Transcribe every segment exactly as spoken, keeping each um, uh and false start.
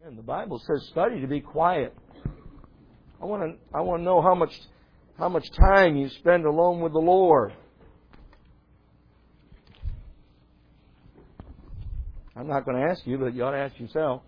And the Bible says study to be quiet. I want to I want to know how much how much time you spend alone with the Lord. I'm not going to ask you, but you ought to ask yourself.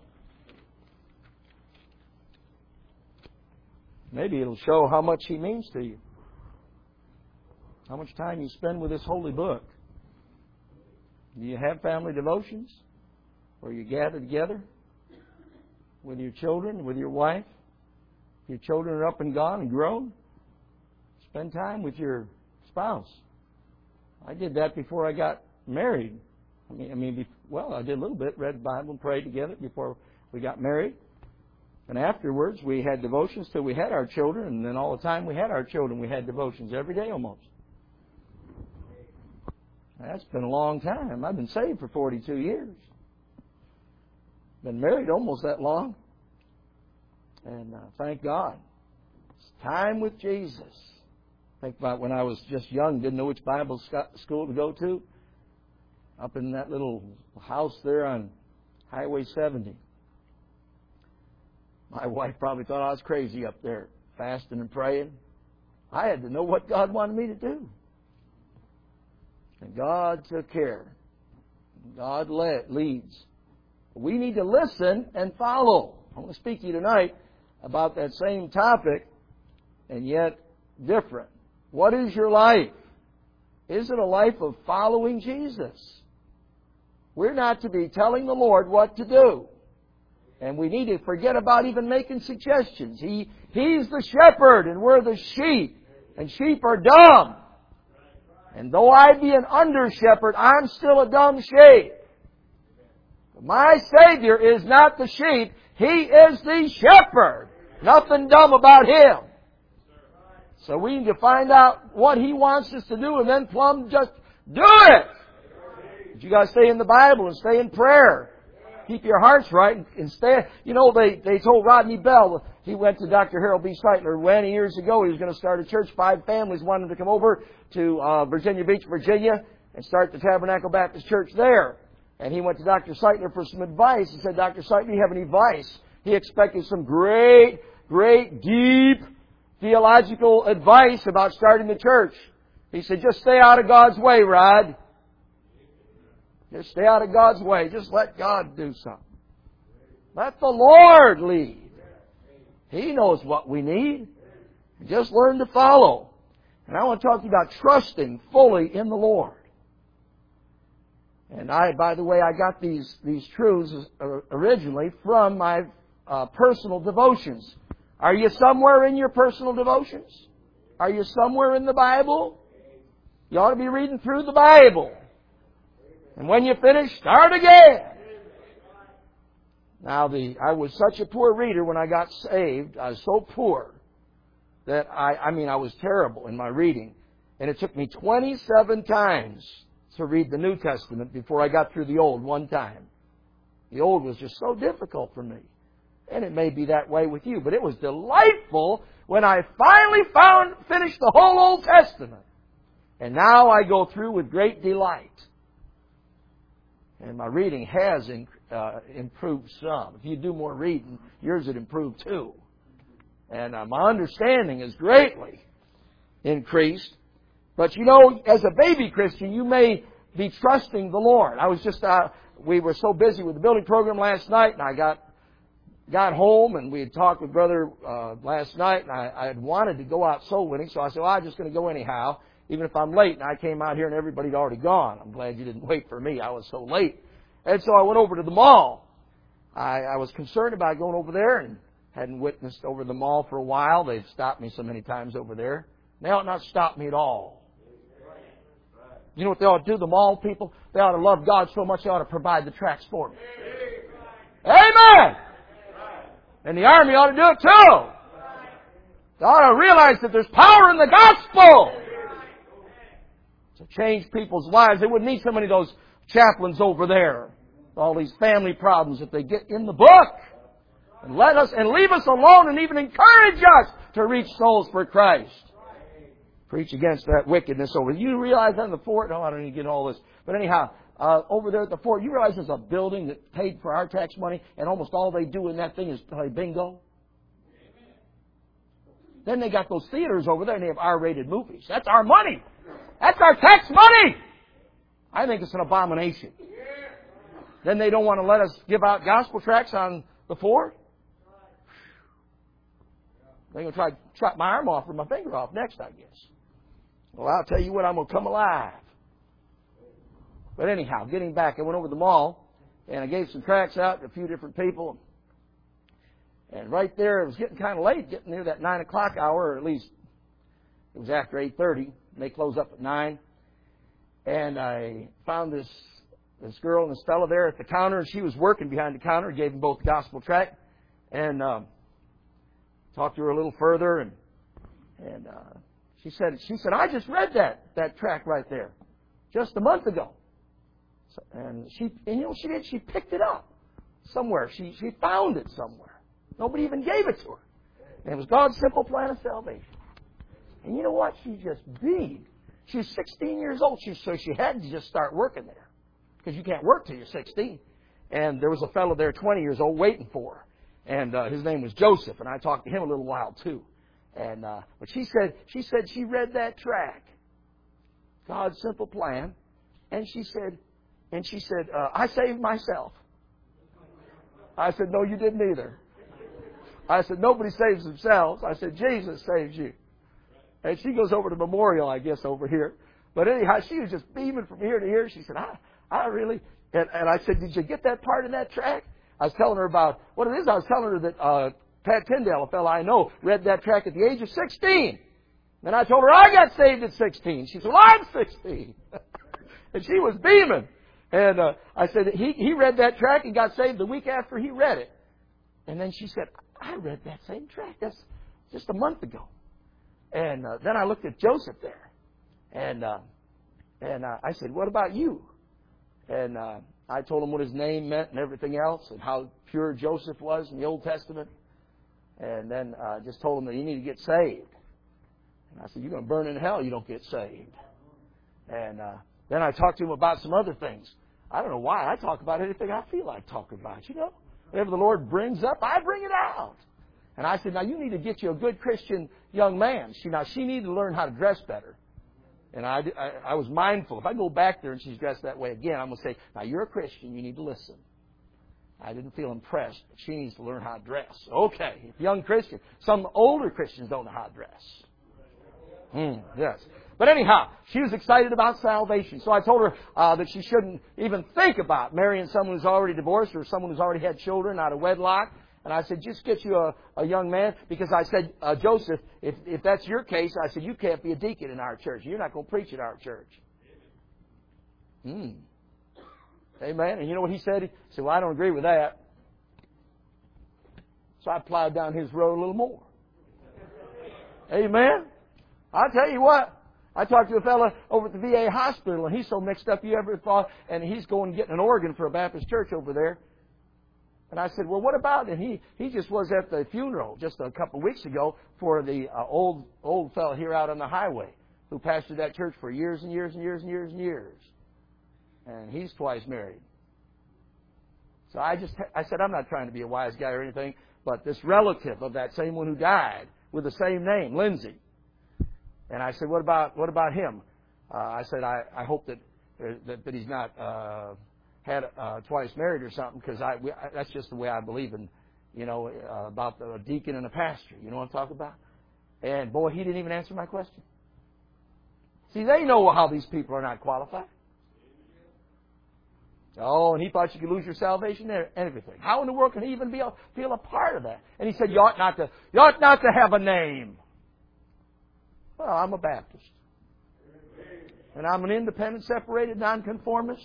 Maybe it'll show how much He means to you. How much time you spend with this holy book. Do you have family devotions? Where you gather together with your children, with your wife? Your children are up and gone and grown. Spend time with your spouse. I did that before I got married. I mean, I mean, well, I did a little bit, read the Bible and prayed together before we got married. And afterwards, we had devotions till we had our children, and then all the time we had our children, we had devotions every day almost. That's been a long time. I've been saved for forty-two years. Been married almost that long. And uh, thank God. It's time with Jesus. Think about when I was just young, didn't know which Bible school to go to. Up in that little house there on Highway seventy. My wife probably thought I was crazy up there, fasting and praying. I had to know what God wanted me to do. And God took care. God led, leads. We need to listen and follow. I want to speak to you tonight about that same topic, and yet different. What is your life? Is it a life of following Jesus? We're not to be telling the Lord what to do. And we need to forget about even making suggestions. He, He's the shepherd and we're the sheep. And sheep are dumb. And though I be an under-shepherd, I'm still a dumb sheep. My Savior is not the sheep. He is the shepherd. Nothing dumb about Him. So we need to find out what He wants us to do and then plumb just do it. But you got to stay in the Bible and stay in prayer. Keep your hearts right and stay. You know, they, they told Rodney Bell, he went to Doctor Harold B. Seitler many years ago. He was going to start a church. Five families wanted him to come over to uh, Virginia Beach, Virginia, and start the Tabernacle Baptist Church there. And he went to Doctor Seitler for some advice. He said, Doctor Seitler, do you have any advice? He expected some great, great, deep theological advice about starting the church. He said, just stay out of God's way, Rod. Just stay out of God's way. Just let God do something. Let the Lord lead. He knows what we need. Just learn to follow. And I want to talk to you about trusting fully in the Lord. And I, by the way, I got these, these truths originally from my uh, personal devotions. Are you somewhere in your personal devotions? Are you somewhere in the Bible? You ought to be reading through the Bible. And when you finish, start again. Now, the I was such a poor reader when I got saved. I was so poor that I, I mean, I was terrible in my reading. And it took me twenty-seven times to read the New Testament before I got through the Old one time. The Old was just so difficult for me. And it may be that way with you. But it was delightful when I finally found, finished the whole Old Testament. And now I go through with great delight. And my reading has in, uh, improved some. If you do more reading, yours would improve too. And uh, my understanding is greatly increased. But you know, as a baby Christian, you may be trusting the Lord. I was just, uh, we were so busy with the building program last night, and I got got home, and we had talked with Brother uh, last night, and I, I had wanted to go out soul winning, so I said, well, I'm just going to go anyhow, even if I'm late. And I came out here, and everybody had already gone. I'm glad you didn't wait for me. I was so late. And so I went over to the mall. I, I was concerned about going over there, and hadn't witnessed over the mall for a while. They've stopped me so many times over there. They ought not stop me at all. You know what they ought to do, the mall people? They ought to love God so much they ought to provide the tracts for me. Amen! And the army ought to do it too. They ought to realize that there's power in the gospel to change people's lives. They wouldn't need so many of those chaplains over there. All these family problems if they get in the book. And let us, and leave us alone and even encourage us to reach souls for Christ. Preach against that wickedness over. You realize that in the fort? No, I don't need to get all this. But anyhow, uh, over there at the fort. You realize there's a building that paid for our tax money, and almost all they do in that thing is play bingo? Then they got those theaters over there, and they have R-rated movies. That's our money. That's our tax money. I think it's an abomination. Then they don't want to let us give out gospel tracts on the fort. They're going to try to chop my arm off or my finger off next, I guess. Well, I'll tell you what, I'm going to come alive. But anyhow, getting back, I went over to the mall, and I gave some tracts out to a few different people. And right there, it was getting kind of late, getting near that nine o'clock hour, or at least it was after eight thirty. They close up at nine. And I found this this girl and this fellow there at the counter, and she was working behind the counter. I gave them both the gospel tract, and um, talked to her a little further, and and uh, she said, she said, I just read that that tract right there, just a month ago. So, and she, and you know, she did. She picked it up somewhere. She she found it somewhere. Nobody even gave it to her. And it was God's simple plan of salvation. And you know what? She just beamed. She was sixteen years old, she, so she had to just start working there. Because you can't work till you're sixteen. And there was a fellow there, twenty years old, waiting for her. And uh, his name was Joseph, and I talked to him a little while too. And uh, but she said she said she read that tract, God's simple plan, and she said, and she said, uh, I saved myself. I said, no, you didn't either. I said, nobody saves themselves. I said, Jesus saves you. And she goes over to Memorial, I guess, over here. But anyhow, she was just beaming from here to here. She said, I, I really... And, and I said, did you get that part in that tract? I was telling her about... What it is, I was telling her that uh, Pat Tyndale, a fellow I know, read that tract at the age of sixteen. Then I told her I got saved at sixteen. She said, well, I'm sixteen. And she was beaming. And uh, I said, he, he read that tract and got saved the week after he read it. And then she said, I read that same tract. That's just a month ago. And uh, then I looked at Joseph there. And uh, and uh, I said, what about you? And uh, I told him what his name meant and everything else and how pure Joseph was in the Old Testament. And then I uh, just told him that you need to get saved. And I said, you're going to burn in hell, you don't get saved. And uh, then I talked to him about some other things. I don't know why. I talk about anything I feel like talking about, you know. Whatever the Lord brings up, I bring it out. And I said, now you need to get you a good Christian young man. She, now she needed to learn how to dress better. And I, I, I was mindful. If I go back there and she's dressed that way again, I'm going to say, now you're a Christian, you need to listen. I didn't feel impressed. She needs to learn how to dress. Okay, young Christian. Some older Christians don't know how to dress. Hmm, yes. But anyhow, she was excited about salvation. So I told her uh, that she shouldn't even think about marrying someone who's already divorced or someone who's already had children out of wedlock. And I said, just get you a, a young man. Because I said, uh, Joseph, if, if that's your case, I said, you can't be a deacon in our church. You're not going to preach at our church. Hmm. Amen. And you know what he said? He said, well, I don't agree with that. So I plowed down his road a little more. Amen. I'll tell you what. I talked to a fellow over at the V A hospital, and he's so mixed up you ever thought, and he's going and getting an organ for a Baptist church over there. And I said, well, what about it? And he, he just was at the funeral just a couple of weeks ago for the uh, old old fellow here out on the highway who pastored that church for years and years and years and years and years. And he's twice married. So I just, I said, I'm not trying to be a wise guy or anything, but this relative of that same one who died with the same name, Lindsay. And I said, what about what about him? Uh, I said, I, I hope that, that that he's not uh, had uh, twice married or something, because I, we, I that's just the way I believe in, you know, uh, about the deacon and a pastor. You know what I'm talking about? And boy, he didn't even answer my question. See, they know how these people are not qualified. Oh, and he thought you could lose your salvation and everything. How in the world can he even be a, feel a part of that? And he said, you ought not to, you ought not to have a name. Well, I'm a Baptist. And I'm an independent, separated, nonconformist.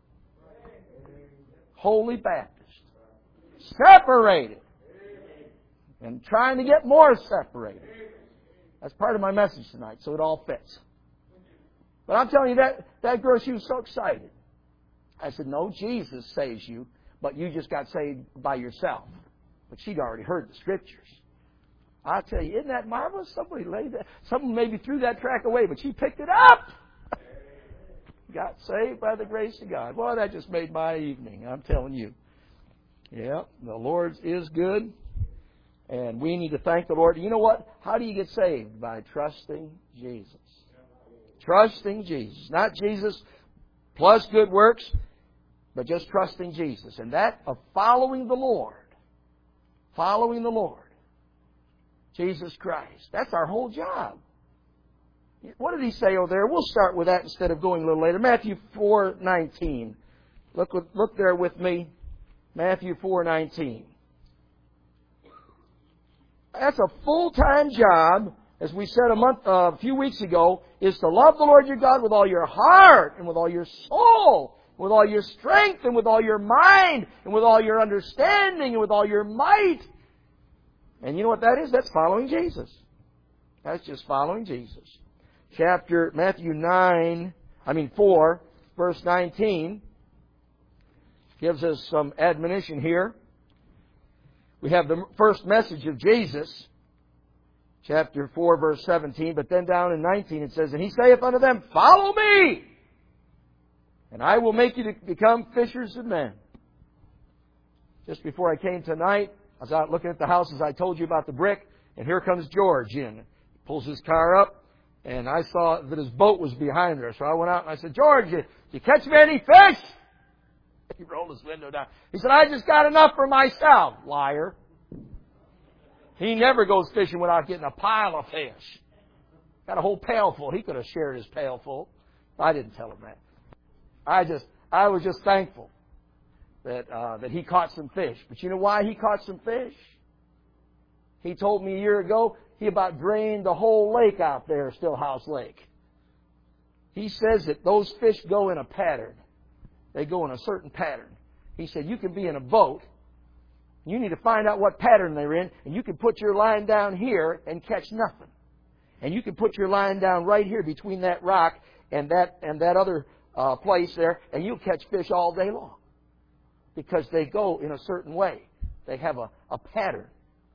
Holy Baptist. Separated. And trying to get more separated. That's part of my message tonight, so it all fits. But I'm telling you, that, that girl, she was so excited. I said, no, Jesus saves you, but you just got saved by yourself. But she'd already heard the Scriptures. I'll tell you, isn't that marvelous? Somebody laid that, someone maybe threw that track away, but she picked it up. got saved by the grace of God. Well, that just made my evening, I'm telling you. Yeah, the Lord is good, and we need to thank the Lord. You know what? How do you get saved? By trusting Jesus. Trusting Jesus. Not Jesus plus good works, but just trusting Jesus. And that of following the Lord. Following the Lord. Jesus Christ. That's our whole job. What did he say over there? We'll start with that instead of going a little later. Matthew four nineteen. Look, look there with me. Matthew four nineteen. That's a full-time job, as we said a month, uh, a few weeks ago, is to love the Lord your God with all your heart and with all your soul, with all your strength and with all your mind and with all your understanding and with all your might. And you know what that is? That's following Jesus. That's just following Jesus. Chapter Matthew nine, I mean four, verse nineteen, gives us some admonition here. We have the first message of Jesus, chapter four, verse seventeen, but then down in nineteen it says, "And he saith unto them, Follow me, and I will make you to become fishers of men." Just before I came tonight, I was out looking at the house as I told you about the brick, and here comes George in. He pulls his car up, and I saw that his boat was behind there. So I went out and I said, "George, did you catch me any fish?" He rolled his window down. He said, "I just got enough for myself." Liar. He never goes fishing without getting a pile of fish. Got a whole pail full. He could have shared his pail full. I didn't tell him that. I just, I was just thankful that uh, that he caught some fish. But you know why he caught some fish? He told me a year ago he about drained the whole lake out there, Stillhouse Lake. He says that those fish go in a pattern. They go in a certain pattern. He said you can be in a boat. You need to find out what pattern they're in, and you can put your line down here and catch nothing. And you can put your line down right here between that rock and that and that other uh, place there, and you'll catch fish all day long. Because they go in a certain way. They have a, a pattern.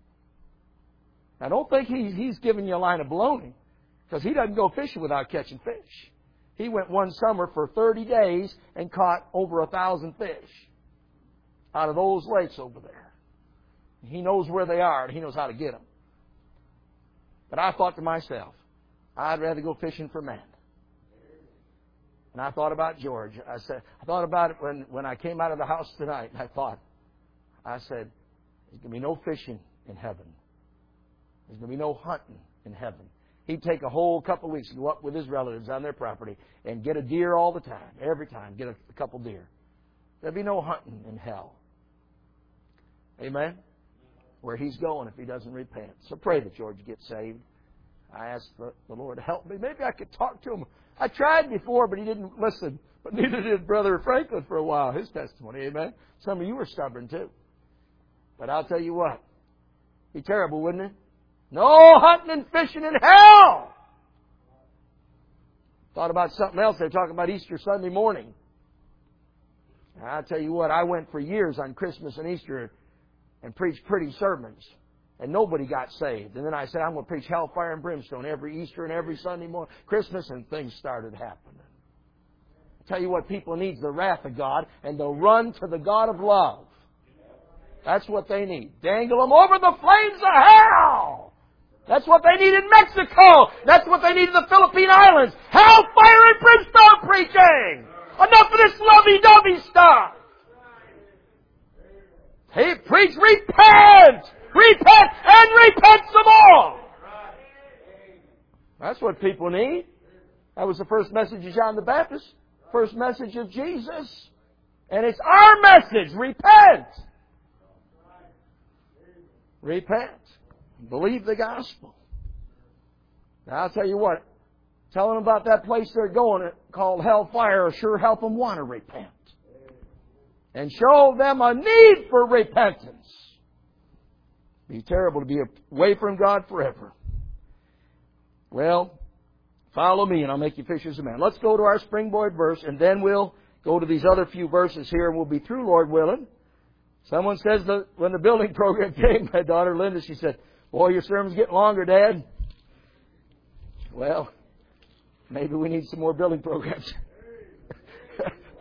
I don't think he's, he's giving you a line of baloney, because he doesn't go fishing without catching fish. He went one summer for thirty days and caught over a thousand fish out of those lakes over there. He knows where they are, and he knows how to get them. But I thought to myself, I'd rather go fishing for men. And I thought about George. I said, I thought about it when, when I came out of the house tonight, and I thought, I said, there's going to be no fishing in heaven. There's going to be no hunting in heaven. He'd take a whole couple of weeks and go up with his relatives on their property and get a deer all the time, every time, get a, a couple deer. There'll be no hunting in hell. Amen? Where he's going if he doesn't repent. So pray that George gets saved. I asked the, the Lord to help me. Maybe I could talk to him. I tried before, but he didn't listen. But neither did Brother Franklin for a while, his testimony. Amen? Some of you were stubborn too. But I'll tell you what. It'd be terrible, wouldn't it? No hunting and fishing in hell! Thought about something else. They were talking about Easter Sunday morning. And I'll tell you what, I went for years on Christmas and Easter and preached pretty sermons. And nobody got saved. And then I said, I'm going to preach hellfire and brimstone every Easter and every Sunday morning, Christmas, and things started happening. I tell you what, people need the wrath of God, and they'll run to the God of love. That's what they need. Dangle them over the flames of hell. That's what they need in Mexico. That's what they need in the Philippine Islands. Hellfire and brimstone preaching. Enough of this lovey-dovey stuff. Hey, preach, repent! Repent and repent some more! That's what people need. That was the first message of John the Baptist. First message of Jesus. And it's our message. Repent. Repent. Believe the gospel. Now I'll tell you what. Telling them about that place they're going called hellfire will sure help them want to repent. And show them a need for repentance. It'd be terrible to be away from God forever. Well, follow me and I'll make you fishers of men. Let's go to our springboard verse, and then we'll go to these other few verses here, and we'll be through, Lord willing. Someone says that when the building program came, my daughter Linda, she said, "Boy, your sermon's getting longer, Dad." Well, maybe we need some more building programs.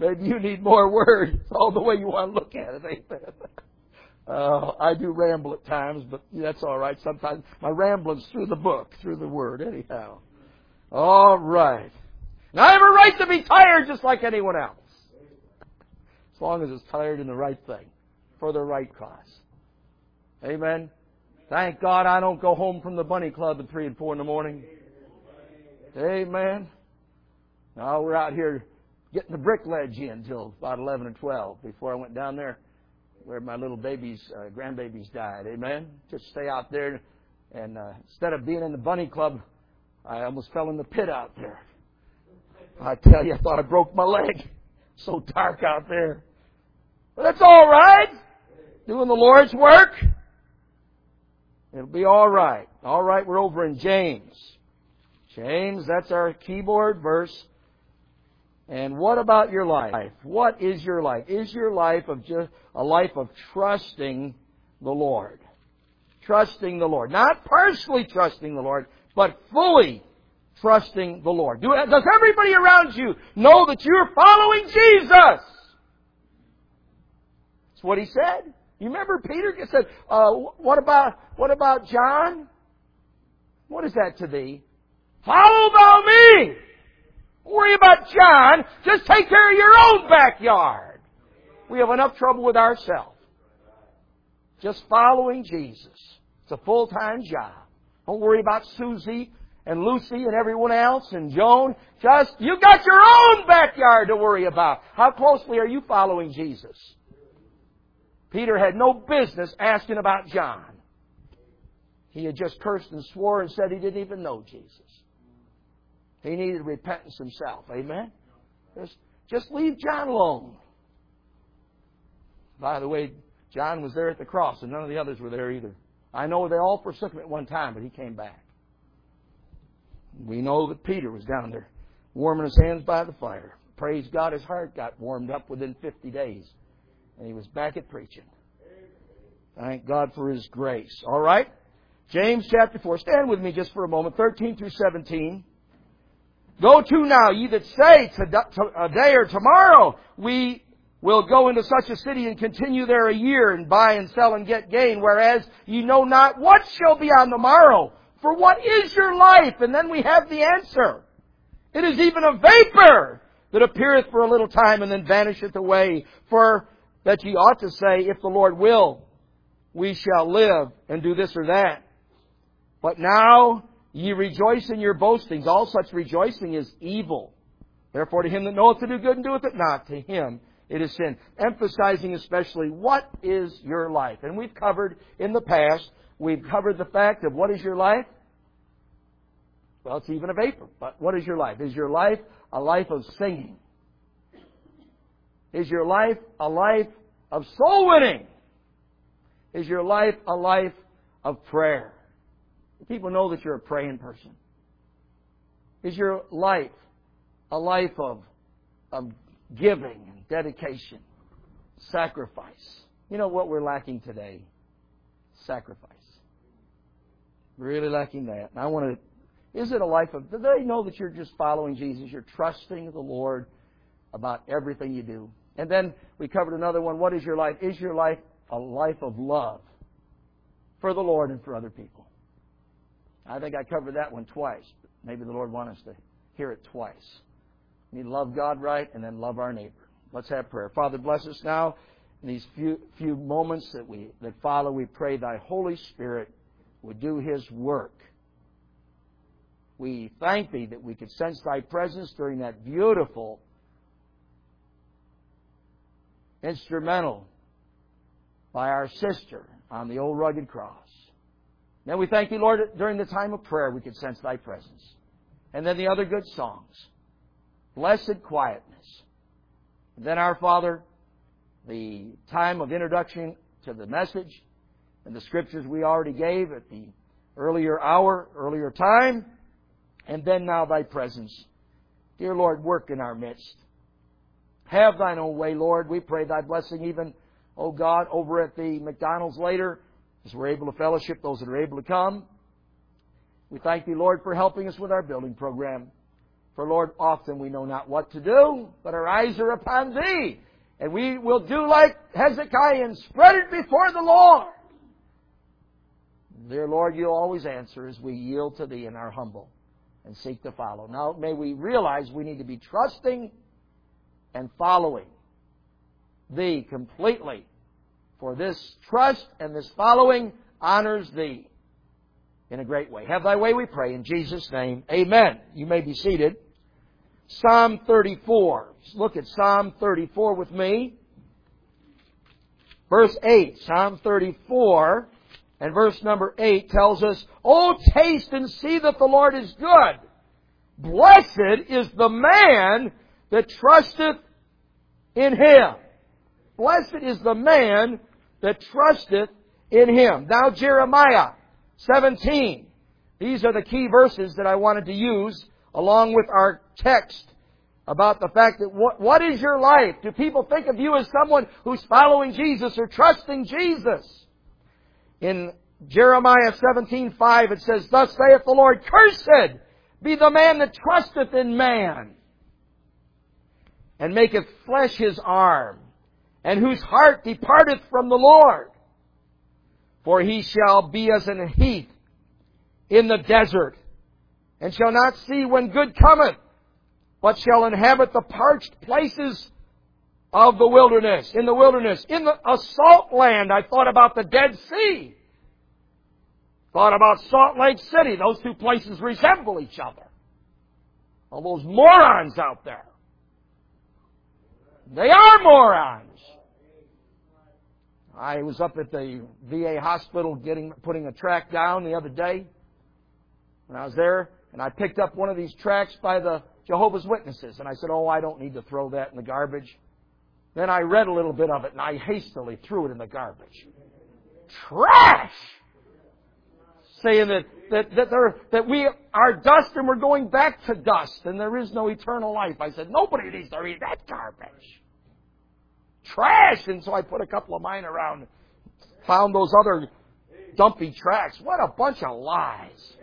Maybe you need more words. It's all the way you want to look at it, ain't it? Uh, I do ramble at times, but that's all right. Sometimes my rambling's through the book, through the Word, anyhow. All right. Now I have a right to be tired just like anyone else. As long as it's tired in the right thing, for the right cause. Amen. Thank God I don't go home from the bunny club at three and four in the morning. Amen. Now we're out here getting the brick ledge in until about eleven or twelve before I went down there where my little babies, uh, grandbabies died. Amen. Just stay out there. And uh, instead of being in the bunny club, I almost fell in the pit out there. I tell you, I thought I broke my leg. So dark out there. But that's all right. Doing the Lord's work. It'll be all right. All right, we're over in James. James, that's our keyboard verse. And what about your life? What is your life? Is your life of just a life of trusting the Lord? Trusting the Lord. Not partially trusting the Lord, but fully trusting the Lord. Do, does everybody around you know that you're following Jesus? That's what he said. You remember Peter said, uh, what about, what about John? What is that to thee? Follow thou me! Don't worry about John. Just take care of your own backyard. We have enough trouble with ourselves. Just following Jesus. It's a full-time job. Don't worry about Susie and Lucy and everyone else and Joan. Just, you got your own backyard to worry about. How closely are you following Jesus? Peter had no business asking about John. He had just cursed and swore and said he didn't even know Jesus. He needed repentance himself. Amen? Just, just leave John alone. By the way, John was there at the cross and none of the others were there either. I know they all forsook him at one time, but he came back. We know that Peter was down there warming his hands by the fire. Praise God, his heart got warmed up within fifty days. And he was back at preaching. Thank God for His grace. All right? James chapter four. Stand with me just for a moment. thirteen through seventeen. Go to now, ye that say today or tomorrow, we will go into such a city and continue there a year and buy and sell and get gain, whereas ye know not what shall be on the morrow. For what is your life? And then we have the answer. It is even a vapor that appeareth for a little time and then vanisheth away. For that ye ought to say, if the Lord will, we shall live and do this or that. But now ye rejoice in your boastings. All such rejoicing is evil. Therefore to him that knoweth to do good and doeth it not, to him it is sin. Emphasizing especially, what is your life? And we've covered in the past, we've covered the fact of what is your life? Well, it's even a vapor. But what is your life? Is your life a life of singing? Is your life a life of soul winning? Is your life a life of prayer? Do people know that you're a praying person? Is your life a life of, of giving and dedication, sacrifice? You know what we're lacking today? Sacrifice. Really lacking that. And I want to, is it a life of, do they know that you're just following Jesus? You're trusting the Lord about everything you do. And then we covered another one. What is your life? Is your life a life of love for the Lord and for other people? I think I covered that one twice. But maybe the Lord wants us to hear it twice. We need to love God right and then love our neighbor. Let's have prayer. Father, bless us now in these few few moments that we that follow. We pray Thy Holy Spirit would do His work. We thank Thee that we could sense Thy presence during that beautiful instrumental by our sister on the old rugged cross. Then we thank Thee, Lord, that during the time of prayer we could sense Thy presence. And then the other good songs. Blessed quietness. And then, our Father, the time of introduction to the message and the scriptures we already gave at the earlier hour, earlier time. And then now Thy presence. Dear Lord, work in our midst. Have Thine own way, Lord. We pray Thy blessing even, oh God, over at the McDonald's later, as we're able to fellowship those that are able to come. We thank Thee, Lord, for helping us with our building program. For, Lord, often we know not what to do, but our eyes are upon Thee. And we will do like Hezekiah and spread it before the Lord. Dear Lord, You'll always answer as we yield to Thee and are humble and seek to follow. Now, may we realize we need to be trusting and following Thee completely. For this trust and this following honors Thee in a great way. Have Thy way, we pray, in Jesus' name. Amen. You may be seated. Psalm thirty-four. Look at Psalm thirty-four with me. Verse eight. Psalm thirty-four and verse number eight tells us, "O taste and see that the Lord is good. Blessed is the man that trusteth in Him." Blessed is the man that trusteth in Him. Now Jeremiah seventeen. These are the key verses that I wanted to use along with our text about the fact that what, what is your life? Do people think of you as someone who's following Jesus or trusting Jesus? In Jeremiah seventeen five it says, "Thus saith the Lord, Cursed be the man that trusteth in man, and maketh flesh his arm, and whose heart departeth from the Lord. For he shall be as an heath in the desert, and shall not see when good cometh, but shall inhabit the parched places of the wilderness." In the wilderness. In the, a salt land. I thought about the Dead Sea. Thought about Salt Lake City. Those two places resemble each other. All those morons out there. They are morons. I was up at the V A hospital getting putting a tract down the other day. When I was there, and I picked up one of these tracts by the Jehovah's Witnesses. And I said, "Oh, I don't need to throw that in the garbage." Then I read a little bit of it, and I hastily threw it in the garbage. Trash! Saying that, that, that, there, that we are dust and we're going back to dust, and there is no eternal life. I said, nobody needs to read that garbage. Trash! And so I put a couple of mine around, found those other dumpy tracts. What a bunch of lies.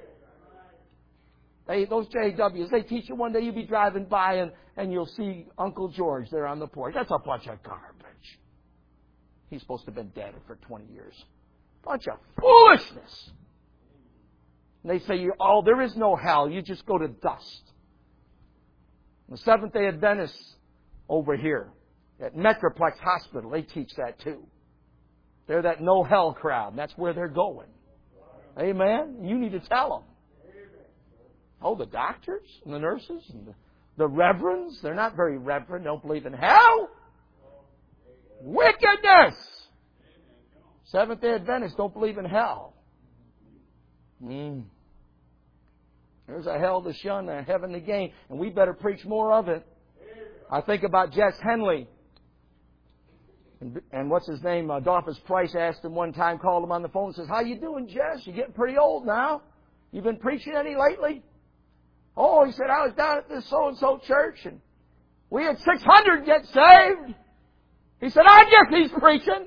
They, those J Ws, they teach you one day you'll be driving by and, and you'll see Uncle George there on the porch. That's a bunch of garbage. He's supposed to have been dead for twenty years. Bunch of foolishness. And they say, oh, there is no hell. You just go to dust. The Seventh-day Adventists over here at Metroplex Hospital, they teach that too. They're that no hell crowd. That's where they're going. Amen? You need to tell them. Oh, the doctors and the nurses and the, the reverends, they're not very reverend, don't believe in hell. Wickedness! Seventh-day Adventists don't believe in hell. Mm. There's a hell to shun, a heaven to gain, and we better preach more of it. I think about Jess Henley. And, and what's his name? Uh, Adolphus Price asked him one time, called him on the phone and says, "How you doing, Jess? You're getting pretty old now. You been preaching any lately?" "Oh," he said, "I was down at this so-and-so church, and we had six hundred get saved." He said, "I guess he's preaching."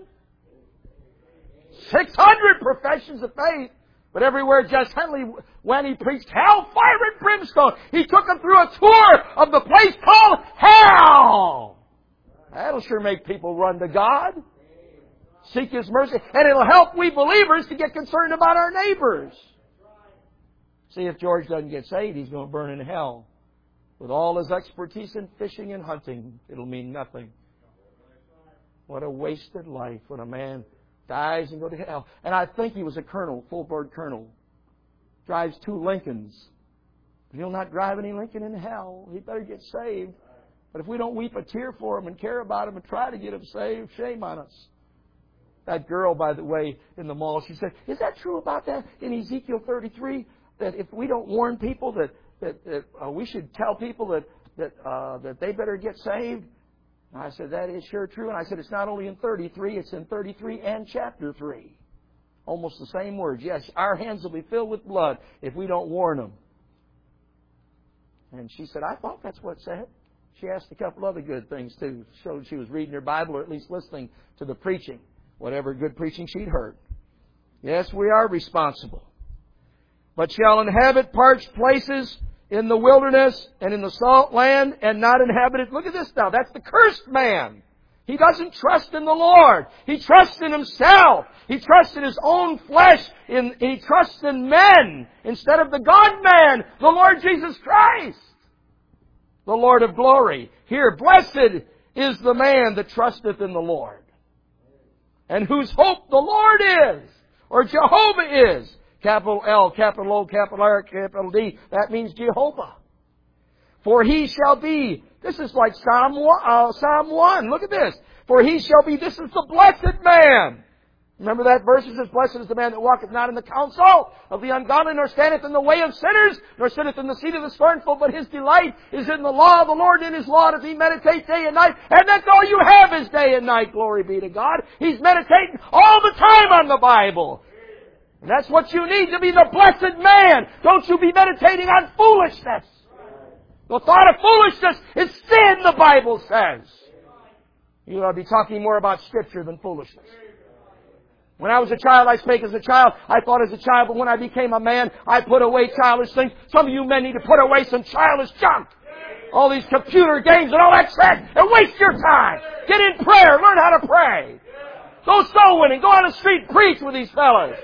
six hundred professions of faith. But everywhere Jess Henley went, he preached hell, fire, and brimstone. He took them through a tour of the place called hell. That'll sure make people run to God. Seek His mercy. And it'll help we believers to get concerned about our neighbors. See, if George doesn't get saved, he's going to burn in hell. With all his expertise in fishing and hunting, it'll mean nothing. What a wasted life when a man dies and goes to hell. And I think he was a colonel, full-board colonel. Drives two Lincolns. But he'll not drive any Lincoln in hell. He better get saved. But if we don't weep a tear for him and care about him and try to get him saved, shame on us. That girl, by the way, in the mall, she said, "Is that true about that in Ezekiel thirty-three? That if we don't warn people that, that, that uh, we should tell people that, that, uh, that they better get saved?" And I said, "That is sure true." And I said, "It's not only in thirty-three, it's in thirty-three and chapter three. Almost the same words. Yes, our hands will be filled with blood if we don't warn them." And she said, "I thought that's what it said." She asked a couple other good things too. Showed she was reading her Bible or at least listening to the preaching. Whatever good preaching she'd heard. Yes, we are responsible. "But shall inhabit parched places in the wilderness and in the salt land and not inhabited. Look at this now. That's the cursed man. He doesn't trust in the Lord. He trusts in himself. He trusts in his own flesh. In, he trusts in men instead of the God-man, the Lord Jesus Christ, the Lord of glory. Here, blessed is the man that trusteth in the Lord, and whose hope the Lord is, or Jehovah is. Capital L, capital O, capital R, capital D. That means Jehovah. For he shall be, this is like Psalm one, uh, Psalm one. Look at this. For he shall be, this is the blessed man. Remember that verse? It says, blessed is the man that walketh not in the counsel of the ungodly, nor standeth in the way of sinners, nor sitteth in the seat of the scornful, but his delight is in the law of the Lord, and in his law doth he meditate day and night. And that's all you have is day and night, glory be to God. He's meditating all the time on the Bible. And that's what you need to be the blessed man. Don't you be meditating on foolishness. The thought of foolishness is sin, the Bible says. You ought to be talking more about Scripture than foolishness. When I was a child, I spake as a child. I thought as a child, but when I became a man, I put away childish things. Some of you men need to put away some childish junk. All these computer games and all that crap, and waste your time. Get in prayer. Learn how to pray. Go soul winning. Go on the street, preach with these fellas.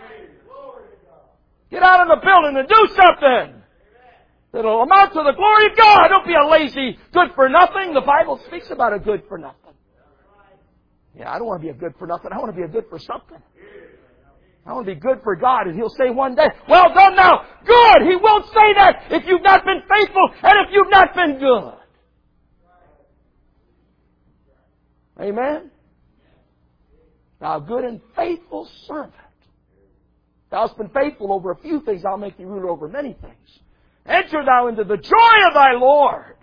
Get out of the building and do something that'll amount to the glory of God. Don't be a lazy good for nothing. The Bible speaks about a good for nothing. Yeah, I don't want to be a good for nothing. I want to be a good for something. I want to be good for God. And He'll say one day, well done now. Good. He won't say that if you've not been faithful and if you've not been good. Amen? Thou good and faithful servant. Thou hast been faithful over a few things, I'll make thee ruler over many things. Enter thou into the joy of thy Lord.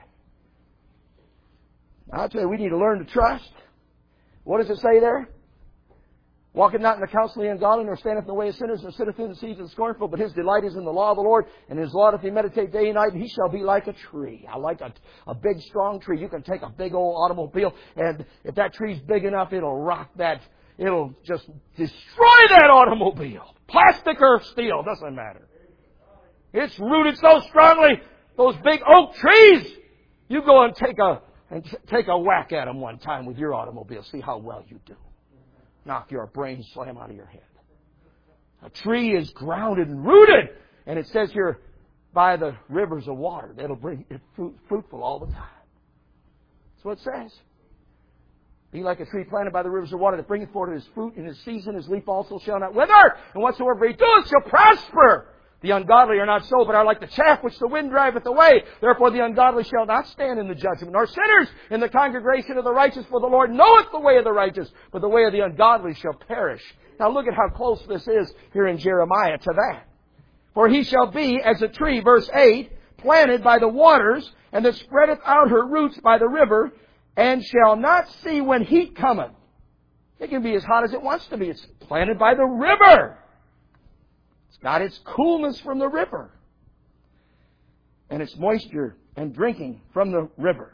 I'll tell you, we need to learn to trust. What does it say there? Walketh not in the counsel of the ungodly, nor standeth in the way of sinners, nor sitteth in the seats of the scornful, but his delight is in the law of the Lord, and his law doth he meditate day and night, and he shall be like a tree. I like a, a big, strong tree. You can take a big old automobile, and if that tree's big enough, it'll rock that, it'll just destroy that automobile. Plastic or steel, doesn't matter. It's rooted so strongly, those big oak trees, you go and take a and t- take a whack at them one time with your automobile. See how well you do. Knock your brain slam out of your head. A tree is grounded and rooted. And it says here, by the rivers of water. That'll bring it fruit, fruitful all the time. That's what it says. Be like a tree planted by the rivers of water that bringeth forth his fruit in his season. His leaf also shall not wither. And whatsoever he doeth shall prosper. The ungodly are not so, but are like the chaff which the wind driveth away. Therefore the ungodly shall not stand in the judgment, nor sinners in the congregation of the righteous. For the Lord knoweth the way of the righteous, but the way of the ungodly shall perish. Now look at how close this is here in Jeremiah to that. For he shall be as a tree, verse eight, planted by the waters, and that spreadeth out her roots by the river, and shall not see when heat cometh. It can be as hot as it wants to be. It's planted by the river. It's got its coolness from the river. And its moisture and drinking from the river.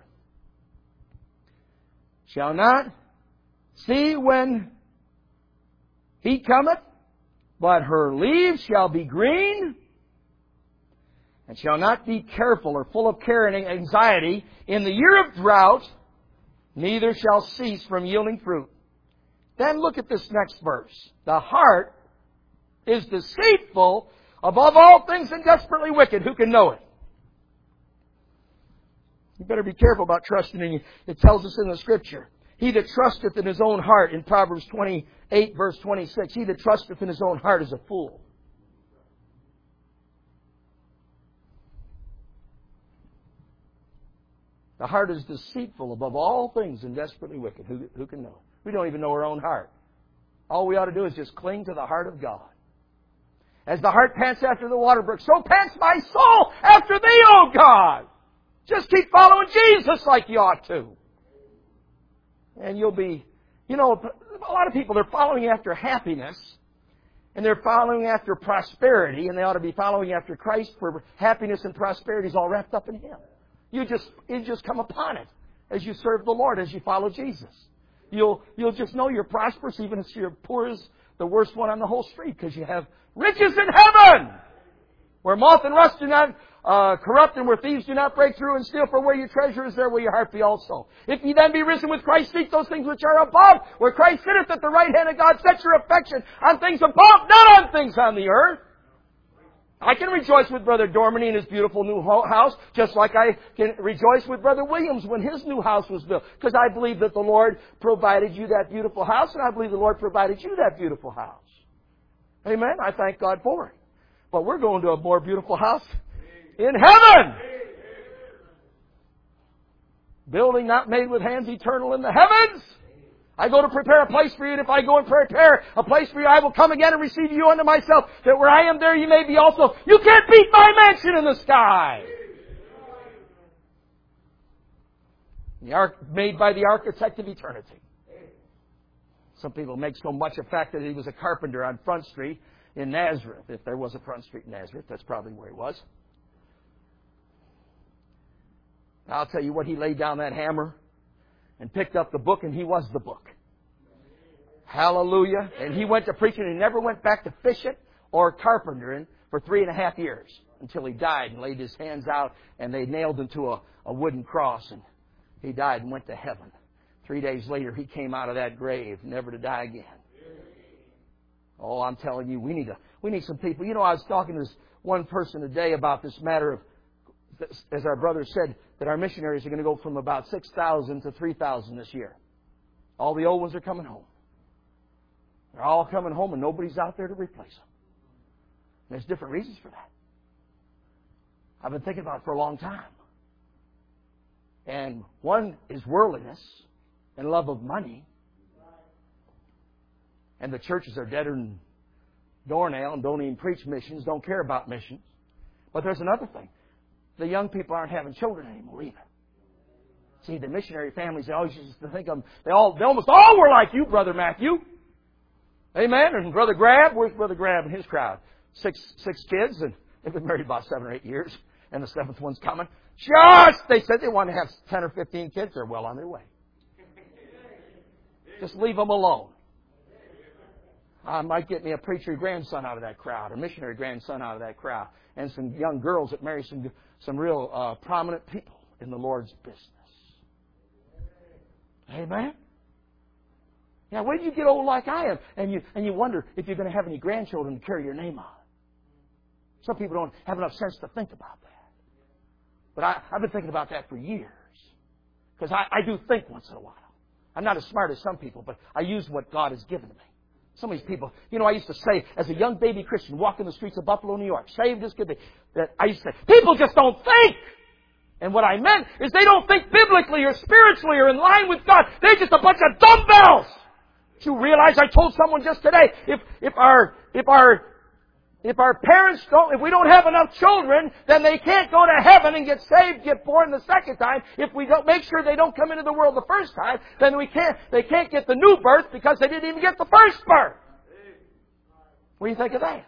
Shall not see when heat cometh, but her leaves shall be green, and shall not be careful or full of care and anxiety in the year of drought, neither shall cease from yielding fruit. Then look at this next verse. The heart is deceitful above all things and desperately wicked. Who can know it? You better be careful about trusting in you. It tells us in the Scripture. He that trusteth in his own heart, in Proverbs twenty-eight, verse twenty-six, he that trusteth in his own heart is a fool. The heart is deceitful above all things and desperately wicked. Who, who can know? We don't even know our own heart. All we ought to do is just cling to the heart of God. As the heart pants after the water brook, so pants my soul after Thee, O God. Just keep following Jesus like you ought to. And you'll be, you know, a lot of people, they're following after happiness. And they're following after prosperity. And they ought to be following after Christ, for happiness and prosperity is all wrapped up in Him. You just, you just come upon it as you serve the Lord, as you follow Jesus. You'll, you'll just know you're prosperous even if you're poor as the worst one on the whole street, because you have riches in heaven, where moth and rust do not uh, corrupt and where thieves do not break through and steal, for where your treasure is, there will your heart be also. If ye then be risen with Christ, seek those things which are above, where Christ sitteth at the right hand of God. Set your affection on things above, not on things on the earth. I can rejoice with Brother Dormany in his beautiful new house, just like I can rejoice with Brother Williams when his new house was built. Because I believe that the Lord provided you that beautiful house, and I believe the Lord provided you that beautiful house. Amen? I thank God for it. But we're going to a more beautiful house in heaven. Building not made with hands, eternal in the heavens. I go to prepare a place for you, and if I go and prepare a place for you, I will come again and receive you unto myself, that where I am, there you may be also. You can't beat my mansion in the sky. The ark made by the architect of eternity. Some people make so much of the fact that he was a carpenter on Front Street in Nazareth. If there was a Front Street in Nazareth, that's probably where he was. I'll tell you what, he laid down that hammer and picked up the book, and he was the book. Hallelujah. And he went to preaching, and he never went back to fishing or carpentering for three and a half years until he died and laid his hands out, and they nailed him to a, a wooden cross, and he died and went to heaven. Three days later, he came out of that grave, never to die again. Oh, I'm telling you, we need a, we need some people. You know, I was talking to this one person today about this matter of, as our brother said, that our missionaries are going to go from about six thousand to three thousand this year. All the old ones are coming home. They're all coming home, and nobody's out there to replace them. And there's different reasons for that. I've been thinking about it for a long time. And one is worldliness and love of money. And the churches are deader than doornail and don't even preach missions, don't care about missions. But there's another thing. The young people aren't having children anymore either. See, the missionary families, they always used to think of them, they all, they almost all were like you, Brother Matthew. Amen. And Brother Grab, where's Brother Grab and his crowd? Six, six kids, and they've been married about seven or eight years, and the seventh one's coming. Just, they said they want to have ten or fifteen kids. They're well on their way. Just leave them alone. I might get me a preacher grandson out of that crowd, a missionary grandson out of that crowd, and some young girls that marry some some real uh, prominent people in the Lord's business. Amen? Now, wait till you get old like I am, and you and you wonder if you're going to have any grandchildren to carry your name on. Some people don't have enough sense to think about that. But I, I've been thinking about that for years. Because I, I do think once in a while. I'm not as smart as some people, but I use what God has given to me. Some of these people, you know, I used to say, as a young baby Christian walking the streets of Buffalo, New York, saved as could be, that I used to say, people just don't think. And what I meant is they don't think biblically or spiritually or in line with God. They're just a bunch of dumbbells. Did you realize I told someone just today, if, if our, if our, if our parents don't, if we don't have enough children, then they can't go to heaven and get saved, get born the second time. If we don't make sure they don't come into the world the first time, then we can't, they can't get the new birth because they didn't even get the first birth. What do you think of that?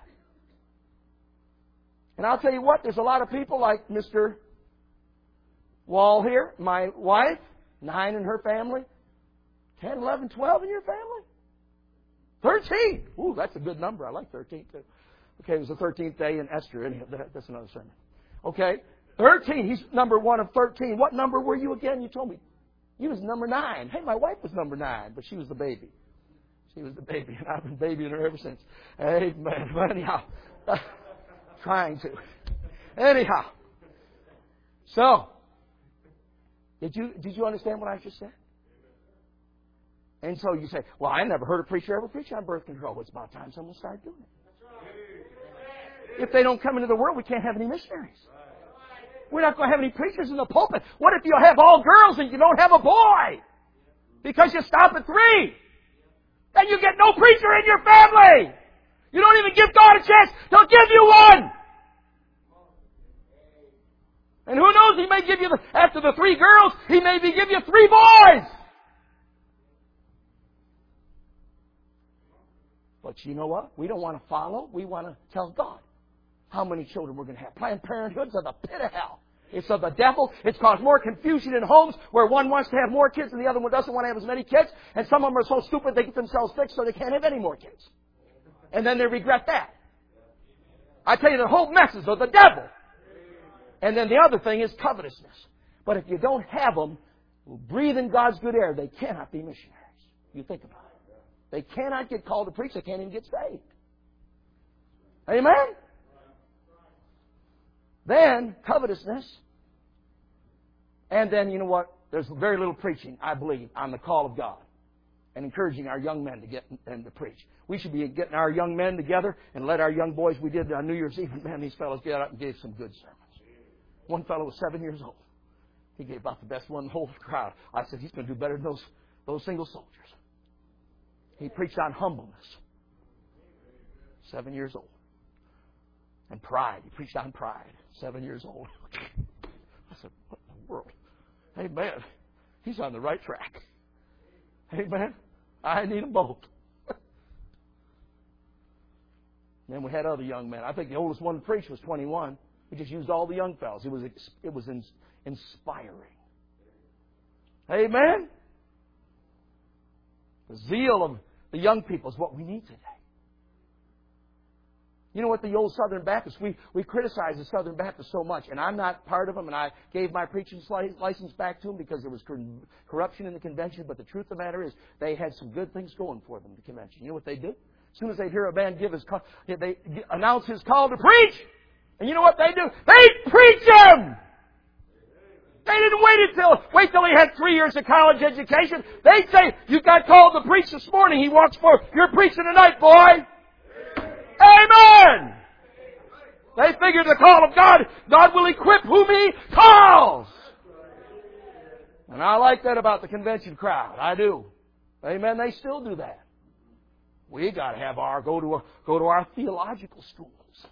And I'll tell you what, there's a lot of people like Mister Wall here, my wife, nine in her family, ten, eleven, twelve in your family, thirteen. Ooh, that's a good number. I like thirteen too. Okay, it was the thirteenth day in Esther. Anyhow, that's another sermon. Okay, thirteen. He's number one of thirteen. What number were you again? You told me. You was number nine. Hey, my wife was number nine, but she was the baby. She was the baby, and I've been babying her ever since. Amen. But anyhow, uh, trying to. Anyhow, so did you did you understand what I just said? And so you say, well, I never heard a preacher ever preach on birth control. Well, it's about time someone started doing it. If they don't come into the world, we can't have any missionaries. We're not going to have any preachers in the pulpit. What if you have all girls and you don't have a boy? Because you stop at three. Then you get no preacher in your family. You don't even give God a chance to give you one. And who knows, He may give you, the, after the three girls, He may be give you three boys. But you know what? We don't want to follow. We want to tell God how many children we're going to have. Planned Parenthood's of the pit of hell. It's of the devil. It's caused more confusion in homes where one wants to have more kids and the other one doesn't want to have as many kids. And some of them are so stupid they get themselves fixed so they can't have any more kids. And then they regret that. I tell you, the whole mess is of the devil. And then the other thing is covetousness. But if you don't have them, breathing God's good air, they cannot be missionaries. You think about it. They cannot get called to preach. They can't even get saved. Amen? Then, covetousness. And then, you know what? There's very little preaching, I believe, on the call of God. And encouraging our young men to get and to preach. We should be getting our young men together and let our young boys, we did on New Year's Eve, and man, these fellows get out and gave some good sermons. One fellow was seven years old. He gave about the best one in the whole crowd. I said, he's going to do better than those, those single soldiers. He preached on humbleness. Seven years old. And pride. He preached on pride. Seven years old. I said, what in the world? Amen. He's on the right track. Amen. I need them both. Then we had other young men. I think the oldest one to preach was twenty-one. We just used all the young fellows. It was it was inspiring. Amen. The zeal of the young people is what we need today. You know what, the old Southern Baptists, we, we criticize the Southern Baptists so much, and I'm not part of them, and I gave my preaching license back to them because there was corruption in the convention, but the truth of the matter is they had some good things going for them, the convention. You know what they do? As soon as they'd hear a man give his call, they announce his call to preach, and you know what they do? They preach him! They didn't wait until, wait till he had three years of college education. They'd say, you got called to preach this morning. He walks forward. You're preaching tonight, boy. Amen! They figured the call of God, God will equip whom He calls. And I like that about the convention crowd. I do. Amen. They still do that. We got to have our, go to, go to our theological schools.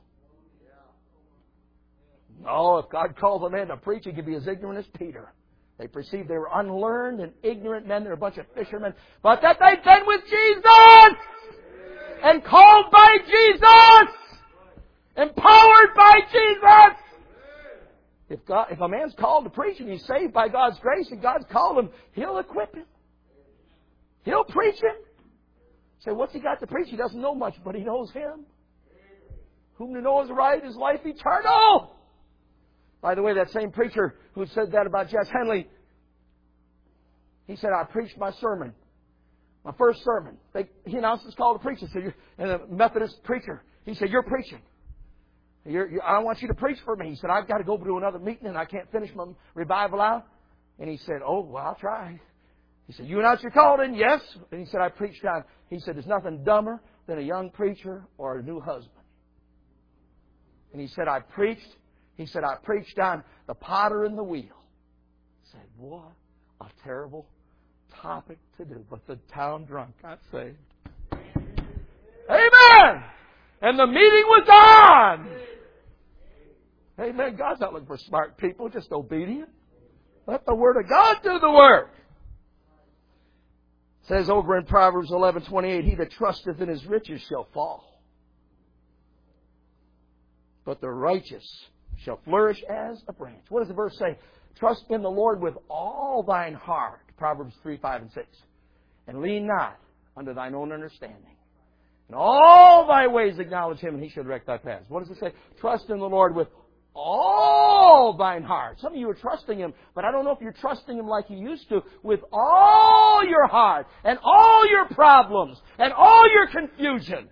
No, if God called a man to preach, he could be as ignorant as Peter. They perceived they were unlearned and ignorant men. They're a bunch of fishermen. But that they'd been with Jesus! And called by Jesus! Empowered by Jesus! If God, if a man's called to preach and he's saved by God's grace and God's called him, He'll equip him. He'll preach him. Say, what's he got to preach? He doesn't know much, but he knows Him. Whom to know is right is life eternal. By the way, that same preacher who said that about Jess Henley, he said, I preached my sermon. My first sermon. They, he announced his call to preach. He said, you're, and a Methodist preacher. He said, you're preaching. You're, you're, I want you to preach for me. He said, I've got to go to another meeting and I can't finish my revival out. And he said, oh, well, I'll try. He said, you announce your call then? Yes. And he said, I preached on. He said, there's nothing dumber than a young preacher or a new husband. And he said, I preached. He said, I preached on the potter and the wheel. I said, what a terrible topic to do. But the town drunk got saved. Amen! And the meeting was on! Amen. God's not looking for smart people, just obedient. Let the Word of God do the work. It says over in Proverbs eleven twenty-eight, he that trusteth in his riches shall fall, but the righteous shall flourish as a branch. What does the verse say? Trust in the Lord with all thine heart. Proverbs three, five, and six. And lean not unto thine own understanding. In all thy ways acknowledge Him, and He shall direct thy paths. What does it say? Trust in the Lord with all thine heart. Some of you are trusting Him, but I don't know if you're trusting Him like you used to, with all your heart, and all your problems, and all your confusion.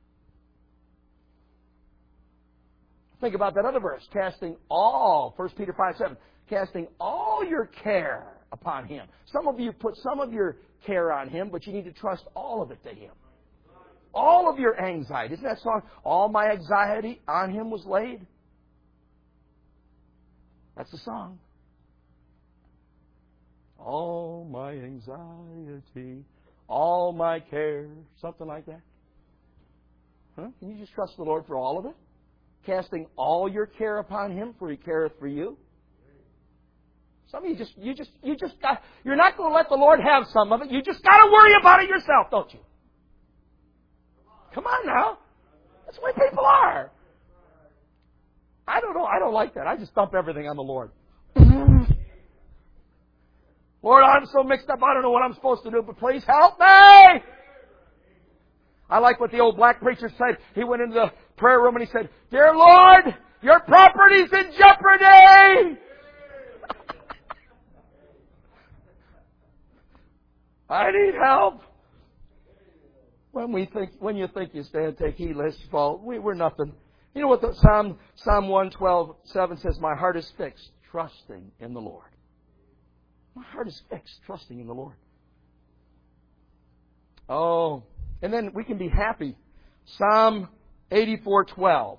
Think about that other verse, casting all, First Peter five, seven, casting all your care upon Him. Some of you put some of your care on Him, but you need to trust all of it to Him. All of your anxiety. Isn't that song? All my anxiety on Him was laid. That's the song. All my anxiety, all my care, something like that. Huh? Can you just trust the Lord for all of it? Casting all your care upon Him, for He careth for you. Some of you just, you just, you just got, you're not going to let the Lord have some of it. You just got to worry about it yourself, don't you? Come on now. That's the way people are. I don't know. I don't like that. I just dump everything on the Lord. Lord, I'm so mixed up. I don't know what I'm supposed to do, but please help me. I like what the old black preacher said. He went into the prayer room and he said, Dear Lord, Your property's in jeopardy! I need help. When we think, when you think you stand, take heed lest you fall. We, we're nothing. You know what the Psalm Psalm one twelve seven says? My heart is fixed, trusting in the Lord. My heart is fixed, trusting in the Lord. Oh, and then we can be happy. Psalm eighty-four twelve.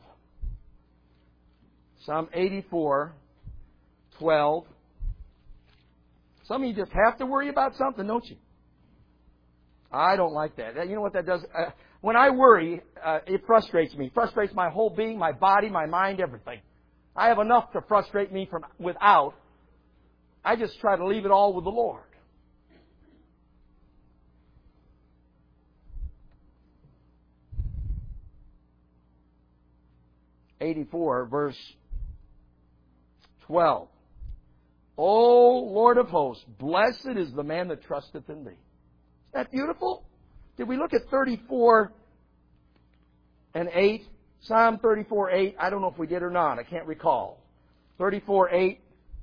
Psalm eighty-four twelve. Some of you just have to worry about something, don't you? I don't like that. You know what that does? Uh, when I worry, uh, it frustrates me. It frustrates my whole being, my body, my mind, everything. I have enough to frustrate me from without. I just try to leave it all with the Lord. eighty-four, verse twelve. O Lord of hosts, blessed is the man that trusteth in thee. Isn't that beautiful? Did we look at thirty-four and eight? Psalm thirty-four eight. I don't know if we did or not. I can't recall. thirty-four eight.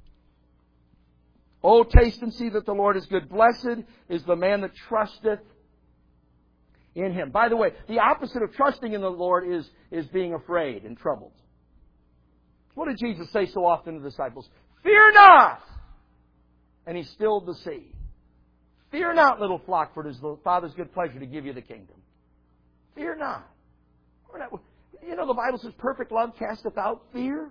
O taste and see that the Lord is good. Blessed is the man that trusteth in Him. By the way, the opposite of trusting in the Lord is, is being afraid and troubled. What did Jesus say so often to the disciples? Fear not! And He stilled the sea. Fear not, little flock, for it is the Father's good pleasure to give you the kingdom. Fear not. You know, the Bible says perfect love casteth out fear.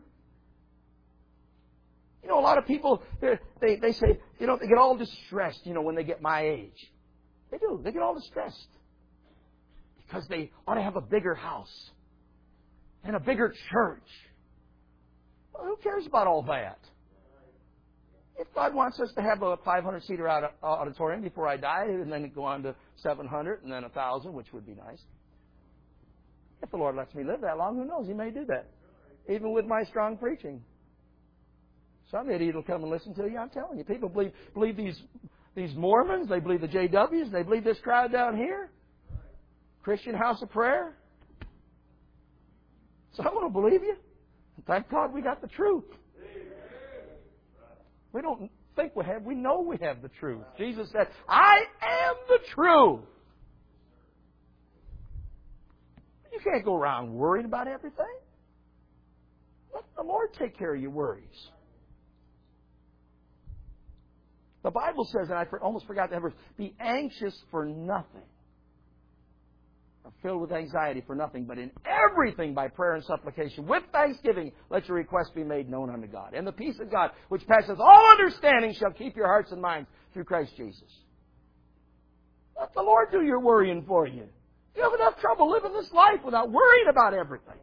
You know, a lot of people, they, they say, you know, they get all distressed, you know, when they get my age. They do. They get all distressed. Because they ought to have a bigger house. And a bigger church. Well, who cares about all that? If God wants us to have a five hundred seater auditorium before I die, and then go on to seven hundred, and then one thousand, which would be nice. If the Lord lets me live that long, who knows? He may do that. Even with my strong preaching. Some idiot will come and listen to you. I'm telling you. People believe believe these, these Mormons. They believe the J Ws. They believe this crowd down here. Christian House of Prayer. Someone will believe you. Thank God we got the truth. We don't think we have. We know we have the truth. Jesus said, I am the truth. You can't go around worrying about everything. Let the Lord take care of your worries. The Bible says, and I almost forgot that verse, be anxious for nothing. Filled with anxiety for nothing, but in everything by prayer and supplication, with thanksgiving, let your requests be made known unto God. And the peace of God, which passeth all understanding, shall keep your hearts and minds through Christ Jesus. Let the Lord do your worrying for you. You have enough trouble living this life without worrying about everything.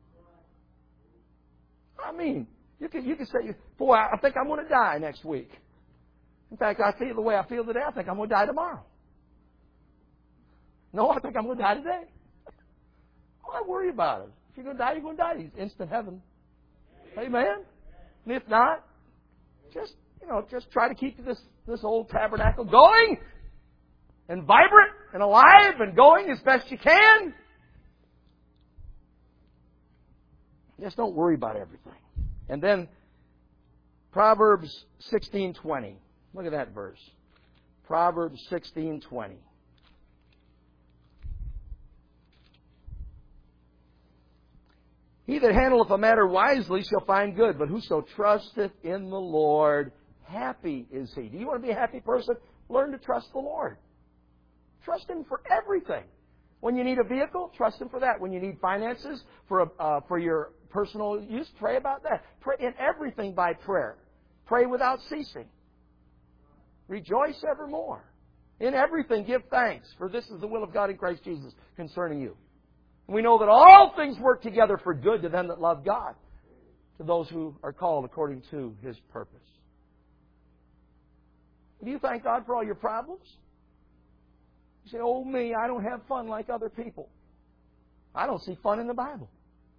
I mean, you can, you can say, boy, I think I'm going to die next week. In fact, I feel the way I feel today, I think I'm going to die tomorrow. No, I think I'm going to die today. Why worry about it? If you're going to die, you're going to die. It's instant heaven. Amen? And if not, just, you know, just try to keep this, this old tabernacle going and vibrant and alive and going as best you can. Just don't worry about everything. And then Proverbs sixteen twenty. Look at that verse. Proverbs sixteen twenty. He that handleth a matter wisely shall find good, but whoso trusteth in the Lord, happy is he. Do you want to be a happy person? Learn to trust the Lord. Trust Him for everything. When you need a vehicle, trust Him for that. When you need finances for a, uh, for your personal use, pray about that. Pray in everything by prayer. Pray without ceasing. Rejoice evermore. In everything give thanks, for this is the will of God in Christ Jesus concerning you. We know that all things work together for good to them that love God, to those who are called according to His purpose. Do you thank God for all your problems? You say, oh me, I don't have fun like other people. I don't see fun in the Bible.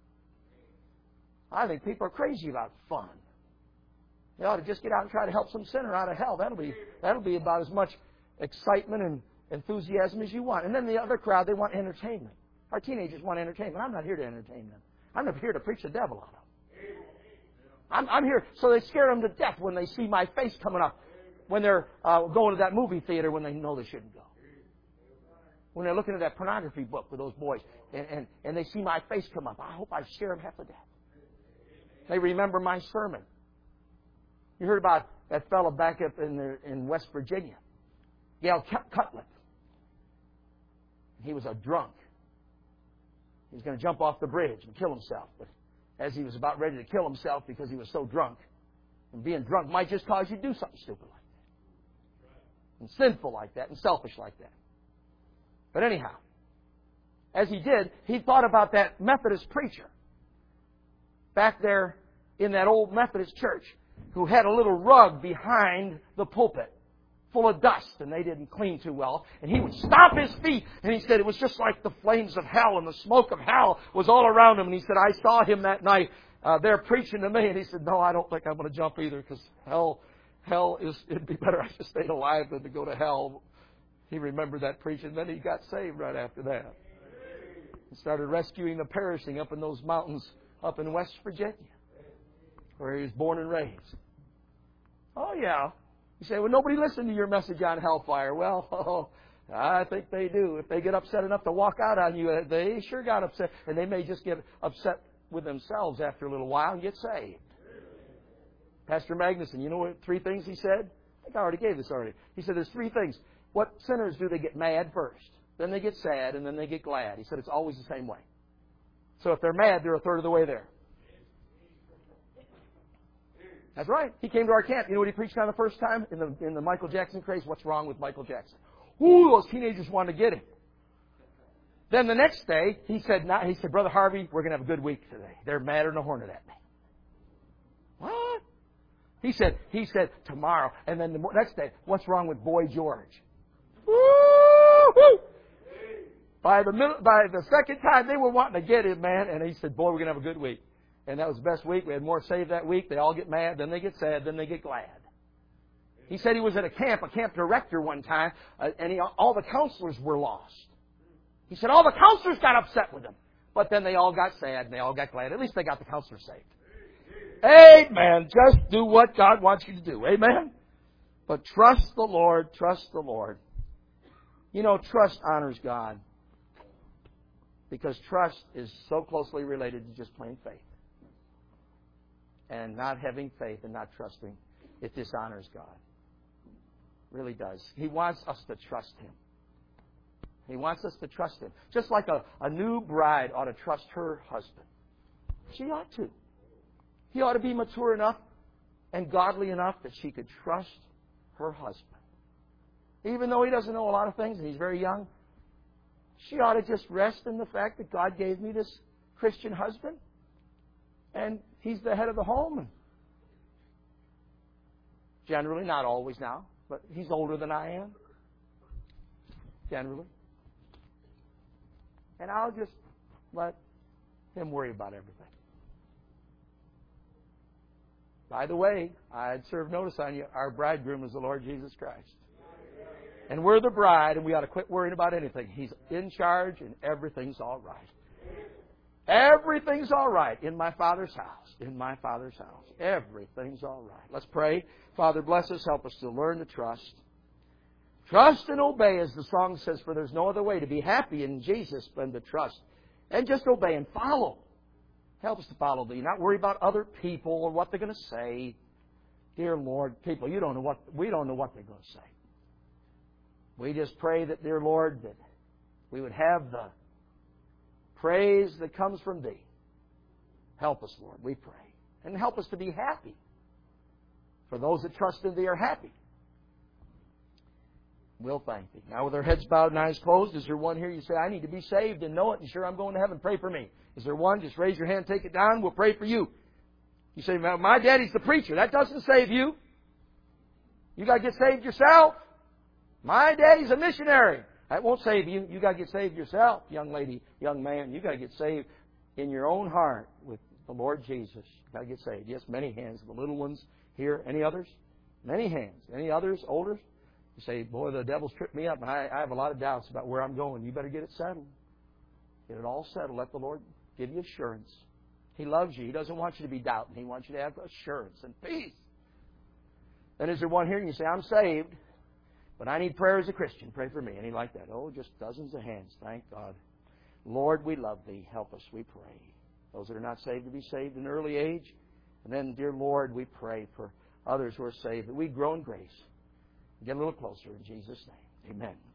I think people are crazy about fun. They ought to just get out and try to help some sinner out of hell. That'll be, that'll be about as much excitement and enthusiasm as you want. And then the other crowd, they want entertainment. Our teenagers want entertainment. I'm not here to entertain them. I'm not here to preach the devil on them. I'm, I'm here. So they scare them to death when they see my face coming up. When they're uh, going to that movie theater when they know they shouldn't go. When they're looking at that pornography book with those boys and, and, and they see my face come up. I hope I scare them half to death. They remember my sermon. You heard about that fellow back up in the, in West Virginia, Gail Cutlet. He was a drunk. He was going to jump off the bridge and kill himself. But as he was about ready to kill himself because he was so drunk, and being drunk might just cause you to do something stupid like that. And sinful like that, and selfish like that. But anyhow, as he did, he thought about that Methodist preacher back there in that old Methodist church who had a little rug behind the pulpit full of dust, and they didn't clean too well. And he would stomp his feet, and he said it was just like the flames of hell, and the smoke of hell was all around him. And he said, I saw him that night uh, there preaching to me, and he said, no, I don't think I'm going to jump either, because hell, hell is, it'd be better I just stayed alive than to go to hell. He remembered that preaching, then he got saved right after that. He started rescuing the perishing up in those mountains up in West Virginia, where he was born and raised. Oh, yeah. You say, well, nobody listened to your message on hellfire. Well, oh, I think they do. If they get upset enough to walk out on you, they sure got upset. And they may just get upset with themselves after a little while and get saved. Pastor Magnuson, you know what three things he said? I think I already gave this already. He said there's three things. What sinners do? They get mad first. Then they get sad, and then they get glad. He said it's always the same way. So if they're mad, they're a third of the way there. That's right. He came to our camp. You know what he preached on the first time? In the in the Michael Jackson craze. What's wrong with Michael Jackson? Ooh, those teenagers wanted to get him. Then the next day, he said, not, he said, Brother Harvey, we're going to have a good week today. They're madder than a hornet at me. What? He said, he said, tomorrow. And then the next day, what's wrong with Boy George? Woo-hoo! By the middle, by the second time, they were wanting to get him, man. And he said, boy, we're going to have a good week. And that was the best week. We had more saved that week. They all get mad. Then they get sad. Then they get glad. He said he was at a camp, a camp director one time, uh, and he, all the counselors were lost. He said all the counselors got upset with him. But then they all got sad and they all got glad. At least they got the counselors saved. Amen. Just do what God wants you to do. Amen. But trust the Lord. Trust the Lord. You know, trust honors God. Because trust is so closely related to just plain faith. And not having faith and not trusting, it dishonors God. It really does. He wants us to trust Him. He wants us to trust Him. Just like a, a new bride ought to trust her husband. She ought to. He ought to be mature enough and godly enough that she could trust her husband. Even though he doesn't know a lot of things and he's very young, she ought to just rest in the fact that God gave me this Christian husband. And he's the head of the home. And generally, not always now, but he's older than I am. Generally. And I'll just let him worry about everything. By the way, I'd serve notice on you, our bridegroom is the Lord Jesus Christ. And we're the bride, and we ought to quit worrying about anything. He's in charge, and everything's all right. Everything's all right in my Father's house. In my Father's house. Everything's all right. Let's pray. Father, bless us. Help us to learn to trust. Trust and obey, as the song says, for there's no other way to be happy in Jesus than to trust. And just obey and follow. Help us to follow Thee. Not worry about other people or what they're going to say. Dear Lord, people, you don't know what we don't know what they're going to say. We just pray that, dear Lord, that we would have the praise that comes from Thee. Help us, Lord, we pray. And help us to be happy. For those that trust in Thee are happy. We'll thank Thee. Now with our heads bowed and eyes closed, is there one here you say, I need to be saved and know it and sure I'm going to heaven? Pray for me. Is there one? Just raise your hand, take it down. We'll pray for you. You say, my daddy's the preacher. That doesn't save you. You got to get saved yourself. My daddy's a missionary. That won't save you. You got to get saved yourself, young lady, young man. You got to get saved in your own heart with the Lord Jesus. You got to get saved. Yes, many hands. The little ones here. Any others? Many hands. Any others? Older? You say, boy, the devil's tripped me up. And I, I have a lot of doubts about where I'm going. You better get it settled. Get it all settled. Let the Lord give you assurance. He loves you. He doesn't want you to be doubting. He wants you to have assurance and peace. Then is there one here and you say, I'm saved, but I need prayer as a Christian. Pray for me. Any like that? Oh, just dozens of hands. Thank God. Lord, we love Thee. Help us, we pray. Those that are not saved to be saved in early age. And then, dear Lord, we pray for others who are saved that we grow in grace. Get a little closer in Jesus' name. Amen.